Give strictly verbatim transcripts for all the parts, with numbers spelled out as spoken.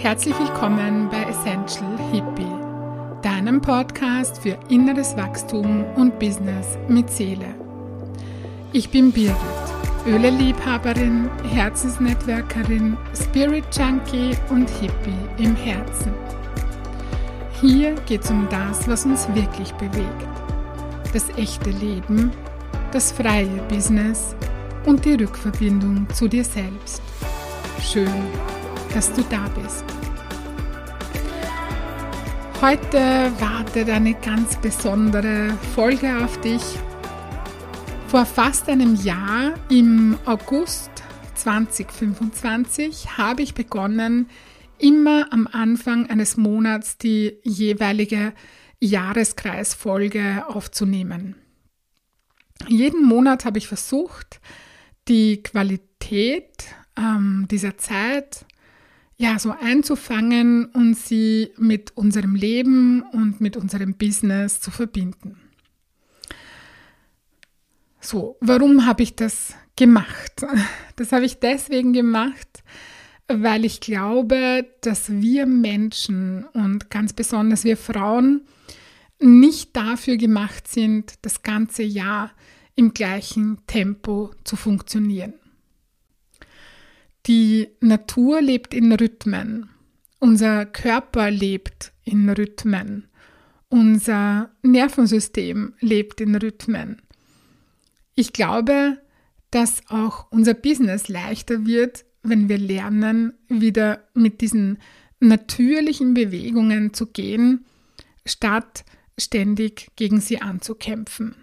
Herzlich willkommen bei Essential Hippie, deinem Podcast für inneres Wachstum und Business mit Seele. Ich bin Birgit, Öleliebhaberin, Herzensnetzwerkerin, Spirit Junkie und Hippie im Herzen. Hier geht es um das, was uns wirklich bewegt. Das echte Leben, das freie Business und die Rückverbindung zu dir selbst. Schön, dass du da bist. Heute wartet eine ganz besondere Folge auf dich. Vor fast einem Jahr, im August zwanzig fünfundzwanzig, habe ich begonnen, immer am Anfang eines Monats die jeweilige Jahreskreisfolge aufzunehmen. Jeden Monat habe ich versucht, die Qualität ähm, dieser Zeit ja, so einzufangen und sie mit unserem Leben und mit unserem Business zu verbinden. So, warum habe ich das gemacht? Das habe ich deswegen gemacht, weil ich glaube, dass wir Menschen und ganz besonders wir Frauen nicht dafür gemacht sind, das ganze Jahr im gleichen Tempo zu funktionieren. Die Natur lebt in Rhythmen, unser Körper lebt in Rhythmen, unser Nervensystem lebt in Rhythmen. Ich glaube, dass auch unser Business leichter wird, wenn wir lernen, wieder mit diesen natürlichen Bewegungen zu gehen, statt ständig gegen sie anzukämpfen.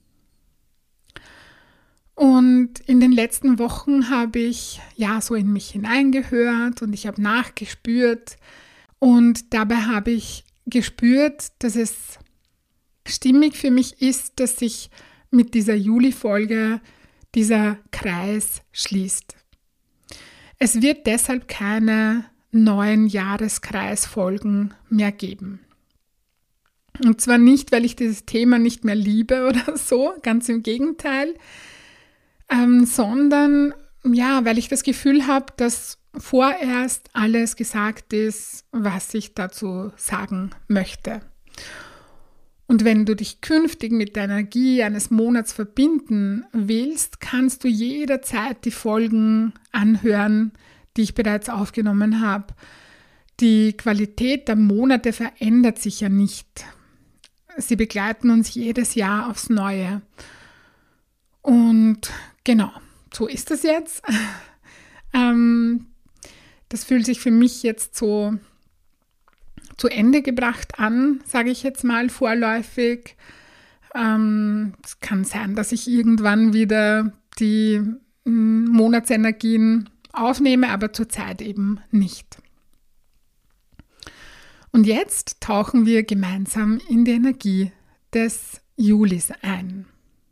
Und in den letzten Wochen habe ich ja so in mich hineingehört und ich habe nachgespürt und dabei habe ich gespürt, dass es stimmig für mich ist, dass sich mit dieser Juli-Folge dieser Kreis schließt. Es wird deshalb keine neuen Jahreskreisfolgen mehr geben. Und zwar nicht, weil ich dieses Thema nicht mehr liebe oder so, ganz im Gegenteil, ähm, sondern ja, weil ich das Gefühl habe, dass vorerst alles gesagt ist, was ich dazu sagen möchte. Und wenn du dich künftig mit der Energie eines Monats verbinden willst, kannst du jederzeit die Folgen anhören, die ich bereits aufgenommen habe. Die Qualität der Monate verändert sich ja nicht. Sie begleiten uns jedes Jahr aufs Neue. Und genau, so ist es jetzt. ähm, das fühlt sich für mich jetzt so zu Ende gebracht an, sage ich jetzt mal vorläufig. Ähm, es kann sein, dass ich irgendwann wieder die m, Monatsenergien aufnehme, aber zurzeit eben nicht. Und jetzt tauchen wir gemeinsam in die Energie des Julis ein.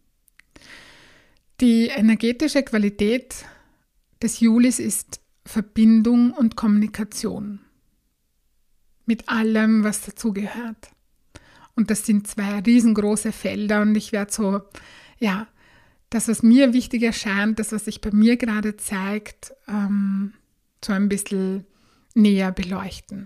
Die energetische Qualität des Julis ist Verbindung und Kommunikation mit allem, was dazugehört. Und das sind zwei riesengroße Felder und ich werde so, ja, das, was mir wichtig erscheint, das, was sich bei mir gerade zeigt, ähm, so ein bisschen näher beleuchten.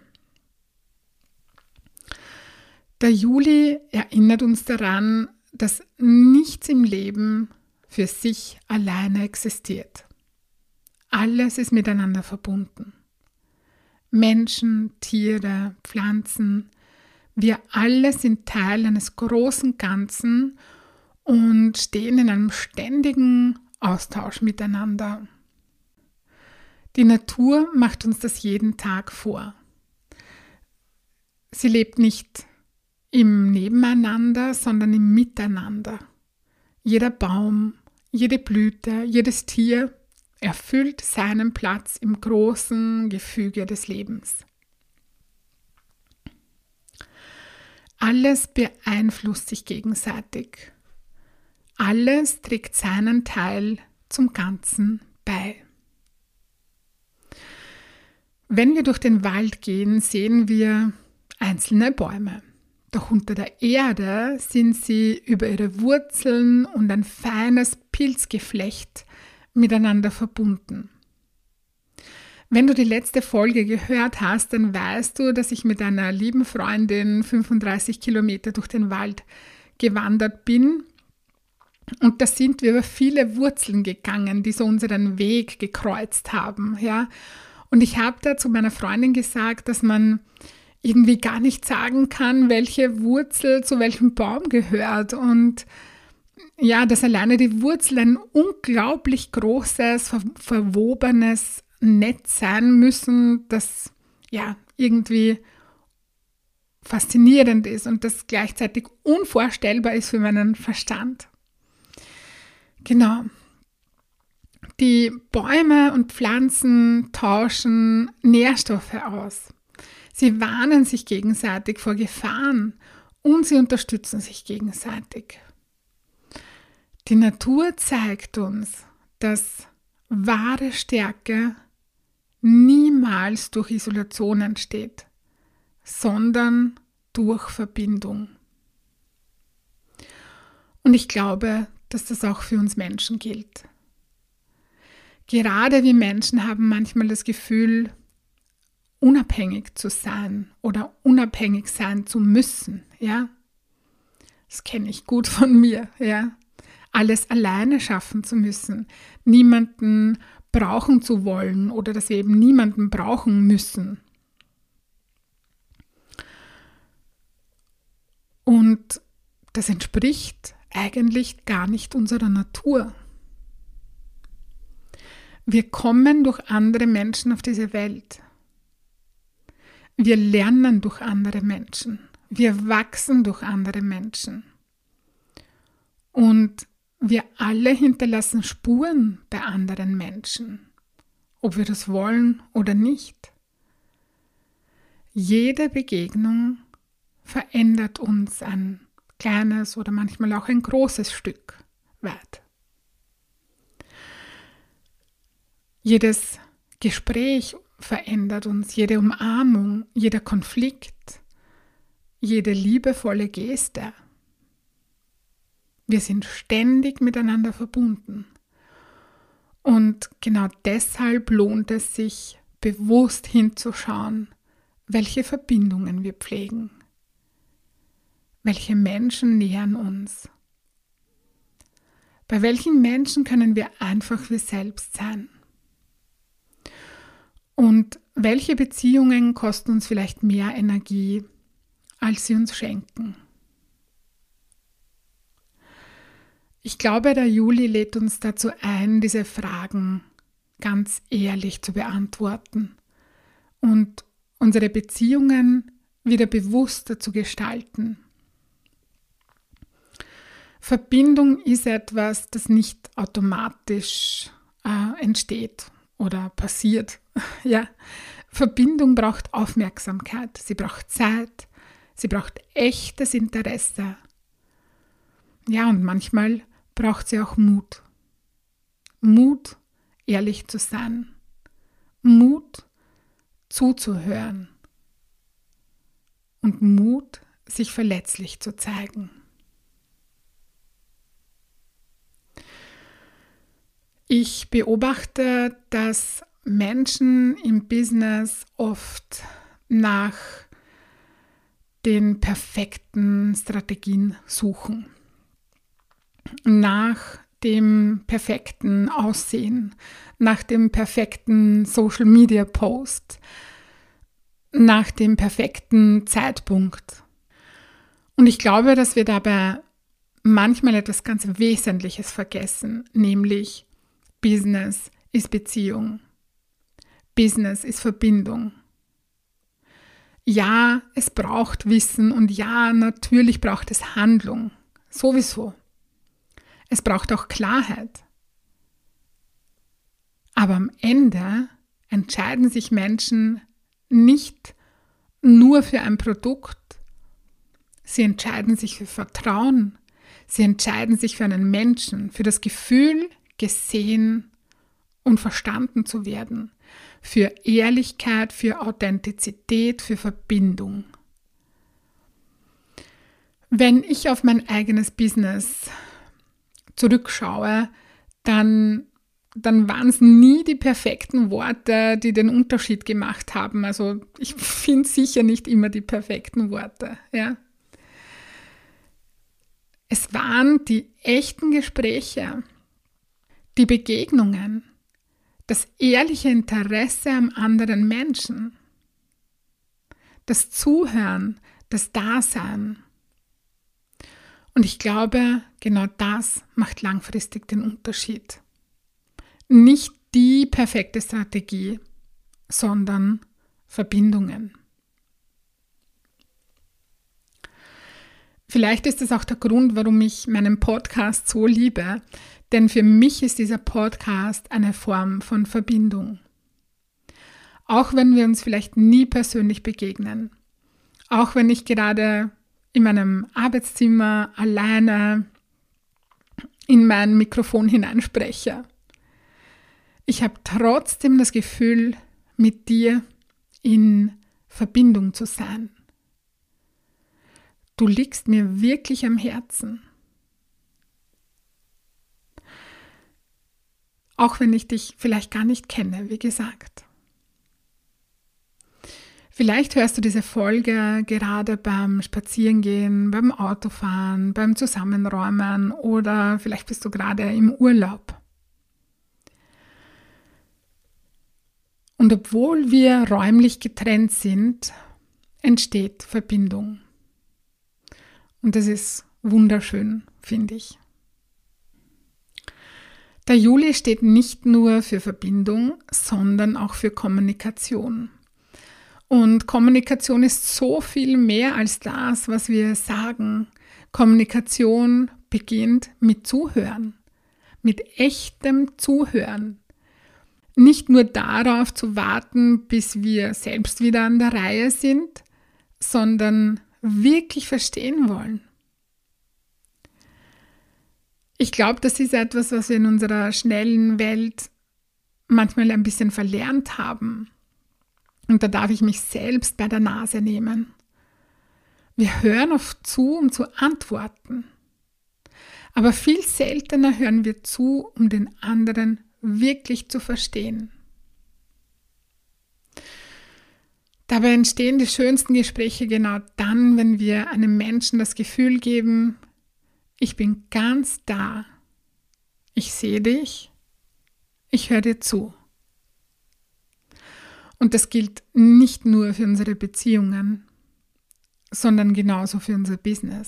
Der Juli erinnert uns daran, dass nichts im Leben für sich alleine existiert. Alles ist miteinander verbunden. Menschen, Tiere, Pflanzen, wir alle sind Teil eines großen Ganzen und stehen in einem ständigen Austausch miteinander. Die Natur macht uns das jeden Tag vor. Sie lebt nicht im Nebeneinander, sondern im Miteinander. Jeder Baum, jede Blüte, jedes Tier erfüllt seinen Platz im großen Gefüge des Lebens. Alles beeinflusst sich gegenseitig. Alles trägt seinen Teil zum Ganzen bei. Wenn wir durch den Wald gehen, sehen wir einzelne Bäume. Doch unter der Erde sind sie über ihre Wurzeln und ein feines Pilzgeflecht miteinander verbunden. Wenn du die letzte Folge gehört hast, dann weißt du, dass ich mit einer lieben Freundin fünfunddreißig Kilometer durch den Wald gewandert bin. Und da sind wir über viele Wurzeln gegangen, die so unseren Weg gekreuzt haben. Ja? Und ich habe da zu meiner Freundin gesagt, dass man irgendwie gar nicht sagen kann, welche Wurzel zu welchem Baum gehört. Und ja, dass alleine die Wurzel ein unglaublich großes, ver- verwobenes Netz sein müssen, das ja irgendwie faszinierend ist und das gleichzeitig unvorstellbar ist für meinen Verstand. Genau. Die Bäume und Pflanzen tauschen Nährstoffe aus. Sie warnen sich gegenseitig vor Gefahren und sie unterstützen sich gegenseitig. Die Natur zeigt uns, dass wahre Stärke niemals durch Isolation entsteht, sondern durch Verbindung. Und ich glaube, dass das auch für uns Menschen gilt. Gerade wir Menschen haben manchmal das Gefühl, unabhängig zu sein oder unabhängig sein zu müssen. Ja? Das kenne ich gut von mir. Ja? Alles alleine schaffen zu müssen, niemanden brauchen zu wollen oder dass wir eben niemanden brauchen müssen. Und das entspricht eigentlich gar nicht unserer Natur. Wir kommen durch andere Menschen auf diese Welt. Wir lernen durch andere Menschen. Wir wachsen durch andere Menschen. Und wir alle hinterlassen Spuren bei anderen Menschen, ob wir das wollen oder nicht. Jede Begegnung verändert uns ein kleines oder manchmal auch ein großes Stück weit. Jedes Gespräch verändert uns, jede Umarmung, jeder Konflikt, jede liebevolle Geste. Wir sind ständig miteinander verbunden. Und genau deshalb lohnt es sich, bewusst hinzuschauen, welche Verbindungen wir pflegen. Welche Menschen nähern uns? Bei welchen Menschen können wir einfach wir selbst sein? Und welche Beziehungen kosten uns vielleicht mehr Energie, als sie uns schenken? Ich glaube, der Juli lädt uns dazu ein, diese Fragen ganz ehrlich zu beantworten und unsere Beziehungen wieder bewusster zu gestalten. Verbindung ist etwas, das nicht automatisch äh, entsteht oder passiert. Ja. Verbindung braucht Aufmerksamkeit, sie braucht Zeit, sie braucht echtes Interesse. Ja, und manchmal braucht sie auch Mut. Mut, ehrlich zu sein. Mut, zuzuhören. Und Mut, sich verletzlich zu zeigen. Ich beobachte, dass Menschen im Business oft nach den perfekten Strategien suchen. Nach dem perfekten Aussehen, nach dem perfekten Social Media Post, nach dem perfekten Zeitpunkt. Und ich glaube, dass wir dabei manchmal etwas ganz Wesentliches vergessen, nämlich Business ist Beziehung. Business ist Verbindung. Ja, es braucht Wissen und ja, natürlich braucht es Handlung. Sowieso. Es braucht auch Klarheit. Aber am Ende entscheiden sich Menschen nicht nur für ein Produkt. Sie entscheiden sich für Vertrauen. Sie entscheiden sich für einen Menschen, für das Gefühl, gesehen und verstanden zu werden, für Ehrlichkeit, für Authentizität, für Verbindung. Wenn ich auf mein eigenes Business zurückschaue, dann dann waren es nie die perfekten Worte, die den Unterschied gemacht haben. Also ich finde sicher nicht immer die perfekten Worte. Ja. Es waren die echten Gespräche, die Begegnungen, das ehrliche Interesse am anderen Menschen, das Zuhören, das Dasein. Und ich glaube, genau das macht langfristig den Unterschied. Nicht die perfekte Strategie, sondern Verbindungen. Vielleicht ist das auch der Grund, warum ich meinen Podcast so liebe, denn für mich ist dieser Podcast eine Form von Verbindung. Auch wenn wir uns vielleicht nie persönlich begegnen, auch wenn ich gerade in meinem Arbeitszimmer alleine in mein Mikrofon hineinspreche. Ich habe trotzdem das Gefühl, mit dir in Verbindung zu sein. Du liegst mir wirklich am Herzen. Auch wenn ich dich vielleicht gar nicht kenne, wie gesagt. Vielleicht hörst du diese Folge gerade beim Spazierengehen, beim Autofahren, beim Zusammenräumen oder vielleicht bist du gerade im Urlaub. Und obwohl wir räumlich getrennt sind, entsteht Verbindung. Und das ist wunderschön, finde ich. Der Juli steht nicht nur für Verbindung, sondern auch für Kommunikation. Und Kommunikation ist so viel mehr als das, was wir sagen. Kommunikation beginnt mit Zuhören, mit echtem Zuhören. Nicht nur darauf zu warten, bis wir selbst wieder an der Reihe sind, sondern wirklich verstehen wollen. Ich glaube, das ist etwas, was wir in unserer schnellen Welt manchmal ein bisschen verlernt haben. Und da darf ich mich selbst bei der Nase nehmen. Wir hören oft zu, um zu antworten. Aber viel seltener hören wir zu, um den anderen wirklich zu verstehen. Dabei entstehen die schönsten Gespräche genau dann, wenn wir einem Menschen das Gefühl geben, ich bin ganz da, ich sehe dich, ich höre dir zu. Und das gilt nicht nur für unsere Beziehungen, sondern genauso für unser Business.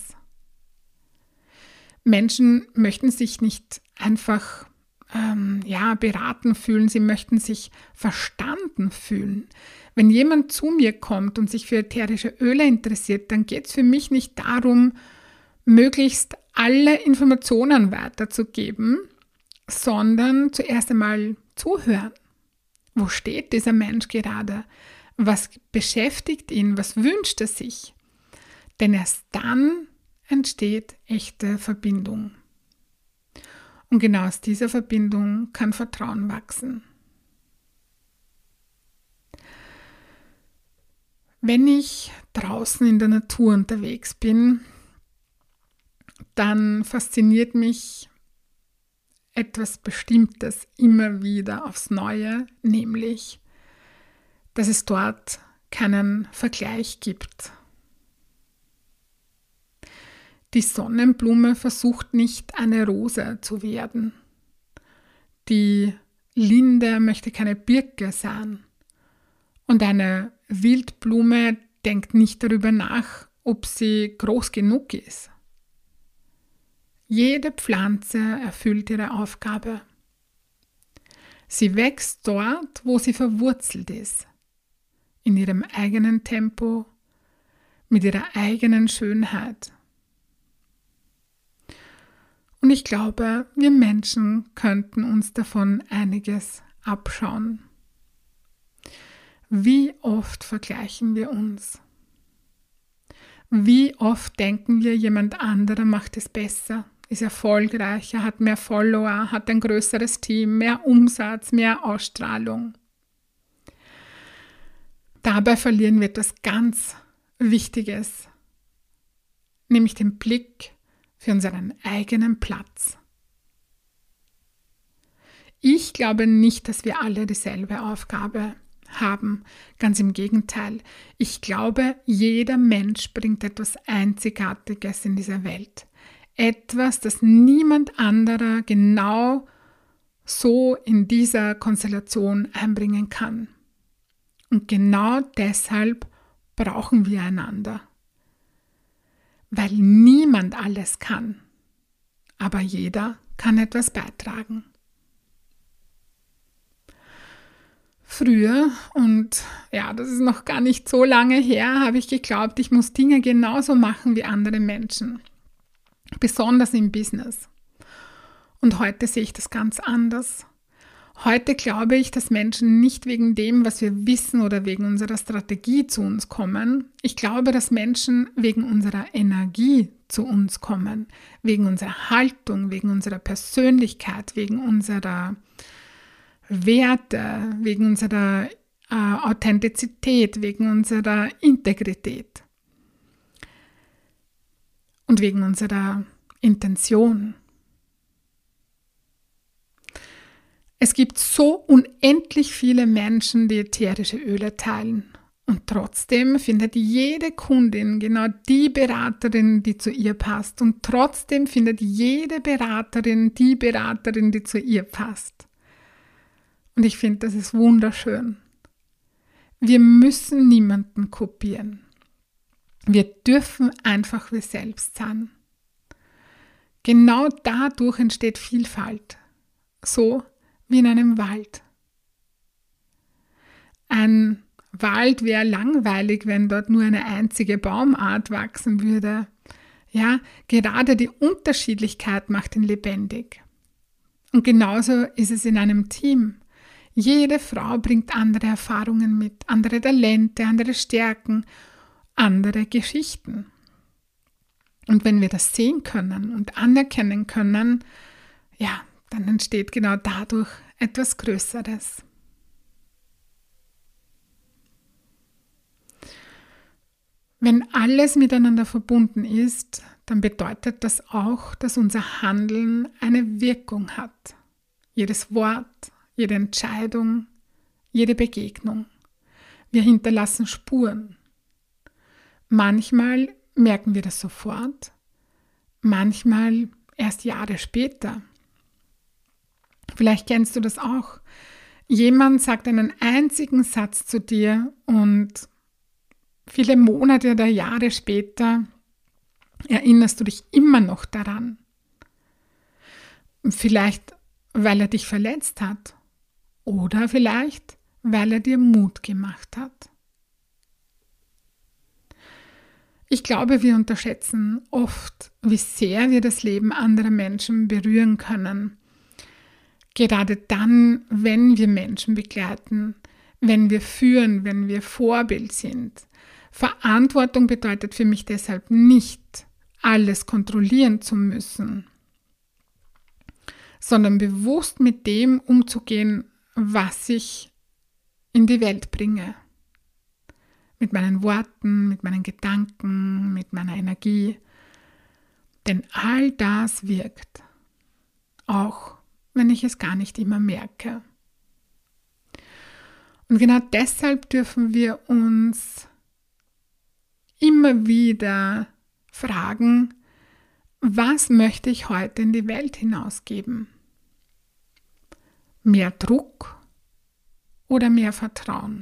Menschen möchten sich nicht einfach ähm, ja, beraten fühlen, sie möchten sich verstanden fühlen. Wenn jemand zu mir kommt und sich für ätherische Öle interessiert, dann geht es für mich nicht darum, möglichst alle Informationen weiterzugeben, sondern zuerst einmal zuhören. Wo steht dieser Mensch gerade? Was beschäftigt ihn? Was wünscht er sich? Denn erst dann entsteht echte Verbindung. Und genau aus dieser Verbindung kann Vertrauen wachsen. Wenn ich draußen in der Natur unterwegs bin, dann fasziniert mich etwas Bestimmtes immer wieder aufs Neue, nämlich, dass es dort keinen Vergleich gibt. Die Sonnenblume versucht nicht eine Rose zu werden. Die Linde möchte keine Birke sein. Und eine Wildblume denkt nicht darüber nach, ob sie groß genug ist. Jede Pflanze erfüllt ihre Aufgabe. Sie wächst dort, wo sie verwurzelt ist, in ihrem eigenen Tempo, mit ihrer eigenen Schönheit. Und ich glaube, wir Menschen könnten uns davon einiges abschauen. Wie oft vergleichen wir uns? Wie oft denken wir, jemand anderer macht es besser, ist erfolgreicher, hat mehr Follower, hat ein größeres Team, mehr Umsatz, mehr Ausstrahlung. Dabei verlieren wir etwas ganz Wichtiges, nämlich den Blick für unseren eigenen Platz. Ich glaube nicht, dass wir alle dieselbe Aufgabe haben. Ganz im Gegenteil. Ich glaube, jeder Mensch bringt etwas Einzigartiges in diese Welt. Etwas, das niemand anderer genau so in dieser Konstellation einbringen kann. Und genau deshalb brauchen wir einander. Weil niemand alles kann. Aber jeder kann etwas beitragen. Früher, und ja, das ist noch gar nicht so lange her, habe ich geglaubt, ich muss Dinge genauso machen wie andere Menschen. Besonders im Business. Und heute sehe ich das ganz anders. Heute glaube ich, dass Menschen nicht wegen dem, was wir wissen oder wegen unserer Strategie zu uns kommen. Ich glaube, dass Menschen wegen unserer Energie zu uns kommen, wegen unserer Haltung, wegen unserer Persönlichkeit, wegen unserer Werte, wegen unserer äh, Authentizität, wegen unserer Integrität und wegen unserer Intention. Es gibt so unendlich viele Menschen, die ätherische Öle teilen. Und trotzdem findet jede Kundin genau die Beraterin, die zu ihr passt. Und trotzdem findet jede Beraterin die Beraterin, die zu ihr passt. Und ich finde, das ist wunderschön. Wir müssen niemanden kopieren. Wir dürfen einfach wir selbst sein. Genau dadurch entsteht Vielfalt. So wie in einem Wald. Ein Wald wäre langweilig, wenn dort nur eine einzige Baumart wachsen würde. Ja, gerade die Unterschiedlichkeit macht ihn lebendig. Und genauso ist es in einem Team. Jede Frau bringt andere Erfahrungen mit, andere Talente, andere Stärken, andere Geschichten. Und wenn wir das sehen können und anerkennen können, ja, dann entsteht genau dadurch etwas Größeres. Wenn alles miteinander verbunden ist, dann bedeutet das auch, dass unser Handeln eine Wirkung hat. Jedes Wort, jede Entscheidung, jede Begegnung. Wir hinterlassen Spuren. Manchmal merken wir das sofort, manchmal erst Jahre später. Vielleicht kennst du das auch. Jemand sagt einen einzigen Satz zu dir und viele Monate oder Jahre später erinnerst du dich immer noch daran. Vielleicht, weil er dich verletzt hat oder vielleicht, weil er dir Mut gemacht hat. Ich glaube, wir unterschätzen oft, wie sehr wir das Leben anderer Menschen berühren können. Gerade dann, wenn wir Menschen begleiten, wenn wir führen, wenn wir Vorbild sind. Verantwortung bedeutet für mich deshalb nicht, alles kontrollieren zu müssen, sondern bewusst mit dem umzugehen, was ich in die Welt bringe. Mit meinen Worten, mit meinen Gedanken, mit meiner Energie. Denn all das wirkt, auch wenn ich es gar nicht immer merke. Und genau deshalb dürfen wir uns immer wieder fragen, was möchte ich heute in die Welt hinausgeben? Mehr Druck oder mehr Vertrauen?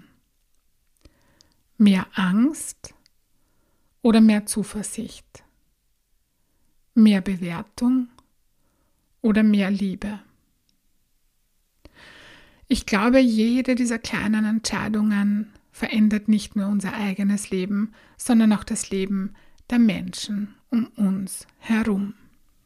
Mehr Angst oder mehr Zuversicht? Mehr Bewertung oder mehr Liebe? Ich glaube, jede dieser kleinen Entscheidungen verändert nicht nur unser eigenes Leben, sondern auch das Leben der Menschen um uns herum.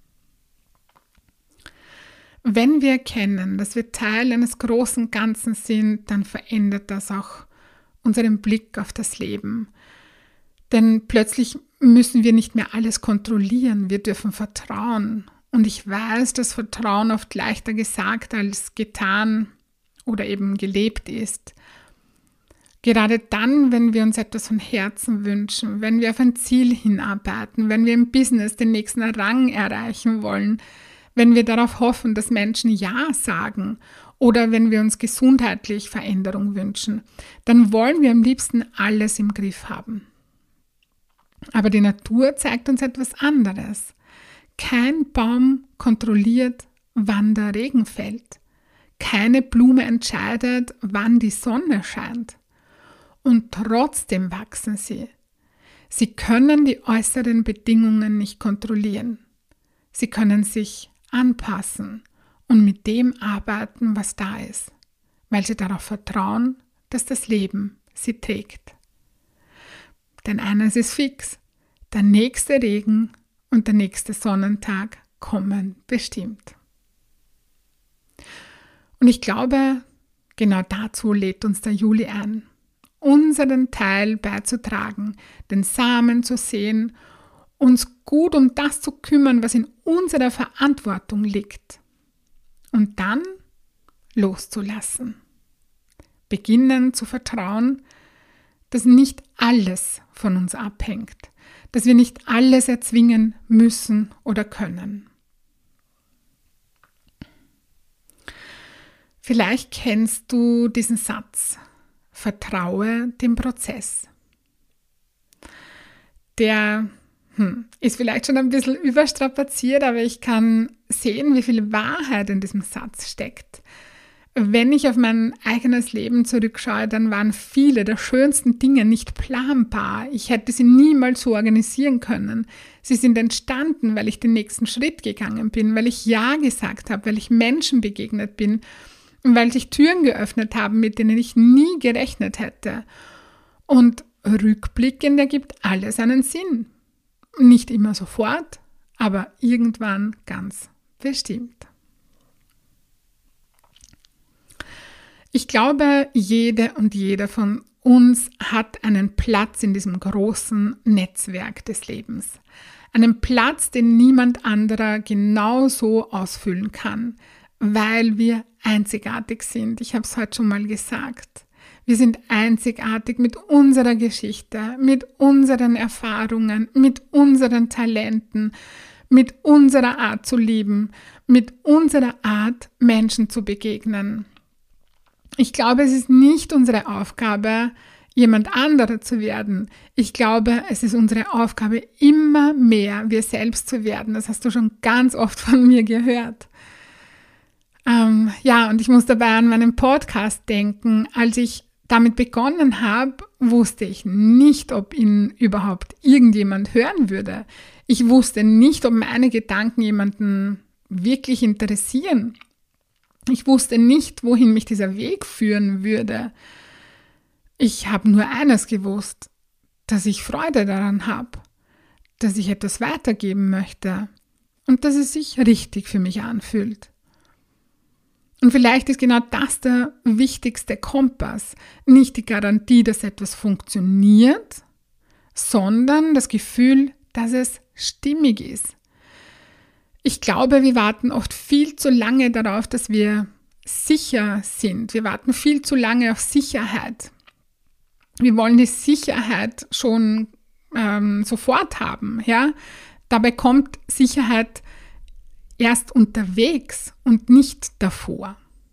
Wenn wir erkennen, dass wir Teil eines großen Ganzen sind, dann verändert das auch unseren Blick auf das Leben. Denn plötzlich müssen wir nicht mehr alles kontrollieren, wir dürfen vertrauen. Und ich weiß, dass Vertrauen oft leichter gesagt als getan oder eben gelebt ist. Gerade dann, wenn wir uns etwas von Herzen wünschen, wenn wir auf ein Ziel hinarbeiten, wenn wir im Business den nächsten Rang erreichen wollen, wenn wir darauf hoffen, dass Menschen Ja sagen oder wenn wir uns gesundheitlich Veränderung wünschen, dann wollen wir am liebsten alles im Griff haben. Aber die Natur zeigt uns etwas anderes. Kein Baum kontrolliert, wann der Regen fällt. Keine Blume entscheidet, wann die Sonne scheint. Und trotzdem wachsen sie. Sie können die äußeren Bedingungen nicht kontrollieren. Sie können sich anpassen und mit dem arbeiten, was da ist, weil sie darauf vertrauen, dass das Leben sie trägt. Denn eines ist fix, der nächste Regen und der nächste Sonnentag kommen bestimmt. Und ich glaube, genau dazu lädt uns der Juli ein, unseren Teil beizutragen, den Samen zu sehen, uns gut um das zu kümmern, was in unserer Verantwortung liegt. Und dann loszulassen. Beginnen zu vertrauen, dass nicht alles von uns abhängt, dass wir nicht alles erzwingen müssen oder können. Vielleicht kennst du diesen Satz: Vertraue dem Prozess. Der hm, ist vielleicht schon ein bisschen überstrapaziert, aber ich kann sehen, wie viel Wahrheit in diesem Satz steckt. Wenn ich auf mein eigenes Leben zurückschaue, dann waren viele der schönsten Dinge nicht planbar. Ich hätte sie niemals so organisieren können. Sie sind entstanden, weil ich den nächsten Schritt gegangen bin, weil ich Ja gesagt habe, weil ich Menschen begegnet bin und weil sich Türen geöffnet haben, mit denen ich nie gerechnet hätte. Und rückblickend ergibt alles einen Sinn. Nicht immer sofort, aber irgendwann ganz bestimmt. Ich glaube, jede und jeder von uns hat einen Platz in diesem großen Netzwerk des Lebens. Einen Platz, den niemand anderer genauso ausfüllen kann, weil wir einzigartig sind. Ich habe es heute schon mal gesagt. Wir sind einzigartig mit unserer Geschichte, mit unseren Erfahrungen, mit unseren Talenten, mit unserer Art zu lieben, mit unserer Art, Menschen zu begegnen. Ich glaube, es ist nicht unsere Aufgabe, jemand anderer zu werden. Ich glaube, es ist unsere Aufgabe, immer mehr wir selbst zu werden. Das hast du schon ganz oft von mir gehört. Ähm, ja, und ich muss dabei an meinen Podcast denken. Als ich damit begonnen habe, wusste ich nicht, ob ihn überhaupt irgendjemand hören würde. Ich wusste nicht, ob meine Gedanken jemanden wirklich interessieren. Ich wusste nicht, wohin mich dieser Weg führen würde. Ich habe nur eines gewusst, dass ich Freude daran habe, dass ich etwas weitergeben möchte und dass es sich richtig für mich anfühlt. Und vielleicht ist genau das der wichtigste Kompass, nicht die Garantie, dass etwas funktioniert, sondern das Gefühl, dass es stimmig ist. Ich glaube, wir warten oft viel zu lange darauf, dass wir sicher sind. Wir warten viel zu lange auf Sicherheit. Wir wollen die Sicherheit schon ähm, sofort haben. Ja? Dabei kommt Sicherheit erst unterwegs und nicht davor.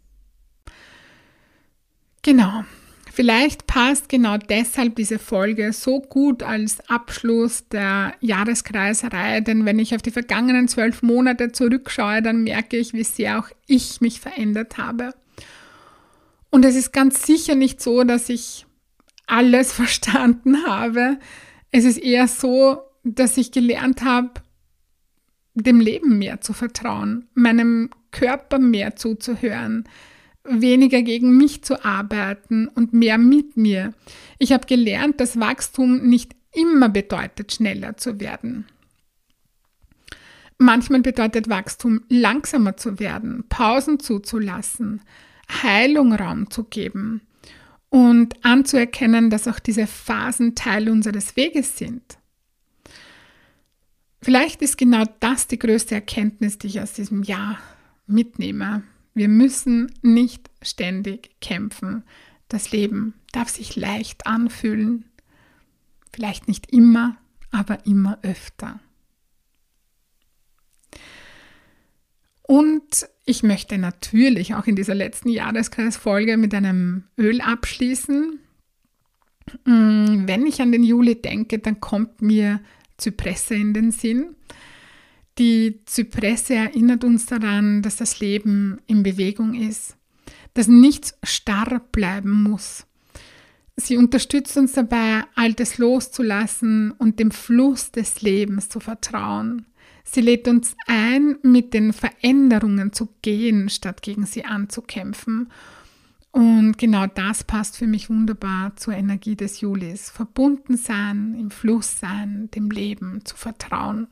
Genau. Vielleicht passt genau deshalb diese Folge so gut als Abschluss der Jahreskreisreihe, denn wenn ich auf die vergangenen zwölf Monate zurückschaue, dann merke ich, wie sehr auch ich mich verändert habe. Und es ist ganz sicher nicht so, dass ich alles verstanden habe. Es ist eher so, dass ich gelernt habe, dem Leben mehr zu vertrauen, meinem Körper mehr zuzuhören, weniger gegen mich zu arbeiten und mehr mit mir. Ich habe gelernt, dass Wachstum nicht immer bedeutet, schneller zu werden. Manchmal bedeutet Wachstum, langsamer zu werden, Pausen zuzulassen, Heilung Raum zu geben und anzuerkennen, dass auch diese Phasen Teil unseres Weges sind. Vielleicht ist genau das die größte Erkenntnis, die ich aus diesem Jahr mitnehme. Wir müssen nicht ständig kämpfen. Das Leben darf sich leicht anfühlen. Vielleicht nicht immer, aber immer öfter. Und ich möchte natürlich auch in dieser letzten Jahreskreisfolge mit einem Öl abschließen. Wenn ich an den Juli denke, dann kommt mir Zypresse in den Sinn. Die Zypresse erinnert uns daran, dass das Leben in Bewegung ist, dass nichts starr bleiben muss. Sie unterstützt uns dabei, Altes loszulassen und dem Fluss des Lebens zu vertrauen. Sie lädt uns ein, mit den Veränderungen zu gehen, statt gegen sie anzukämpfen. Und genau das passt für mich wunderbar zur Energie des Julis. Verbunden sein, im Fluss sein, dem Leben zu vertrauen.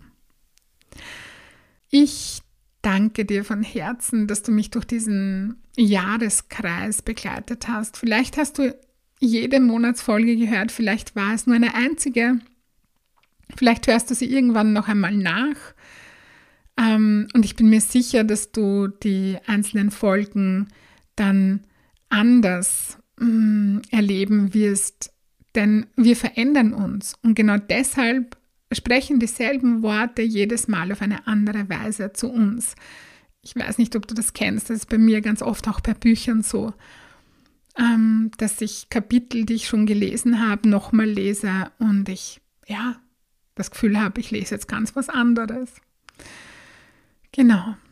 Ich danke dir von Herzen, dass du mich durch diesen Jahreskreis begleitet hast. Vielleicht hast du jede Monatsfolge gehört, vielleicht war es nur eine einzige. Vielleicht hörst du sie irgendwann noch einmal nach. Ähm, und ich bin mir sicher, dass du die einzelnen Folgen dann anders mh, erleben wirst. Denn wir verändern uns. Und genau deshalb sprechen dieselben Worte jedes Mal auf eine andere Weise zu uns. Ich weiß nicht, ob du das kennst. Das ist bei mir ganz oft auch bei Büchern so, ähm, dass ich Kapitel, die ich schon gelesen habe, nochmal lese und ich, ja, das Gefühl habe, ich lese jetzt ganz was anderes. Genau.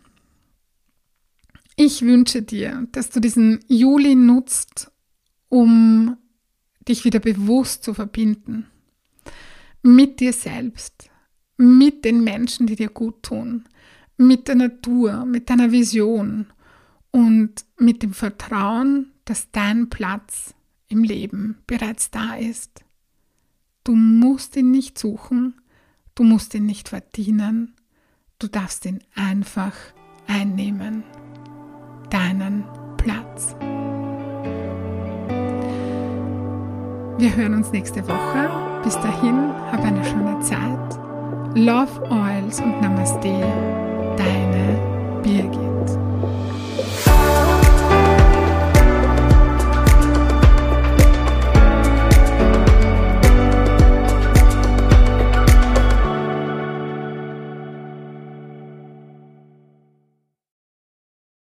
Ich wünsche dir, dass du diesen Juli nutzt, um dich wieder bewusst zu verbinden. Mit dir selbst, mit den Menschen, die dir gut tun, mit der Natur, mit deiner Vision und mit dem Vertrauen, dass dein Platz im Leben bereits da ist. Du musst ihn nicht suchen, du musst ihn nicht verdienen, du darfst ihn einfach einnehmen, deinen Platz. Wir hören uns nächste Woche. Bis dahin, hab eine schöne Zeit. Love Oils und Namaste, deine Birgit.